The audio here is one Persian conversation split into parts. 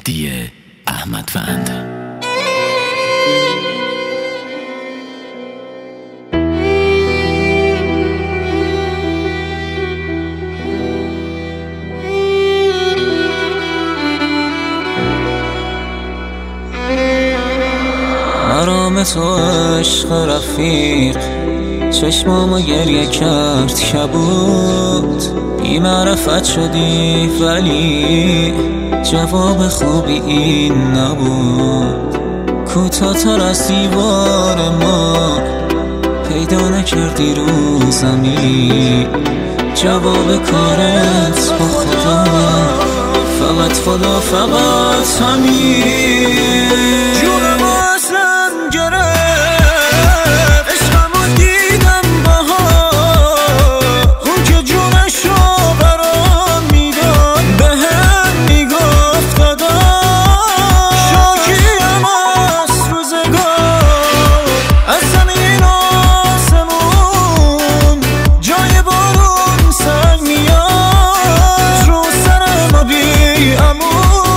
مهدی احمدوند. آرام تو عشق رفیق چشمامو گریه کرد کبود، بی معرفت شدی ولی جواب خوبی این نبود. کوتاه‌تر از دیوار ما پیدا نکردی رو زمین، جواب کارت با خدا، فقط خدا، فقط همین. جونم اصلا گرفت، عشقمو دیدم بهار، اون که جونشو برام میداد بهم میگفت دادا، شاکیم از روزگار، از زمین آسمون جای بارون سنگ میاد رو سرم و بی امان.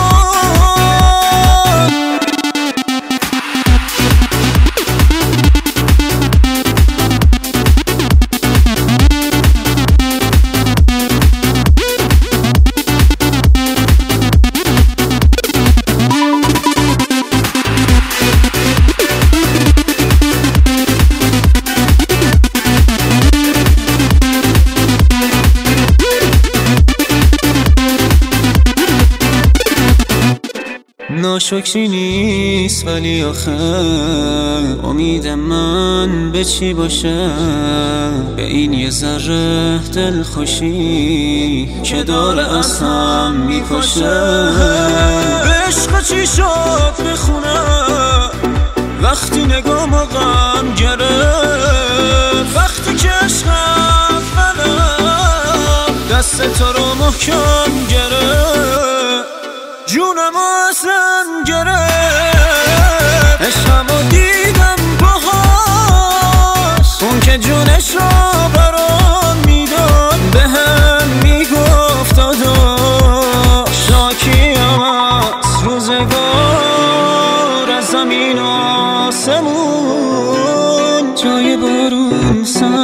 ناشکری نیست ولی آخه امید من به چی باشه، به این یه ذره دلخوشی که داره از هم میکشه. عشق چی شد بخونم وقتی نگام غم گرفت، وقتی که عشقم منم دست تو رو محکم گرفت. جونم اصلا گرفت، عشقمو دیدم باهاش، اون که جونش رو برام میداد بهم میگفت دادا، شاکیم از روزگار، از زمین و آسمون جای بارون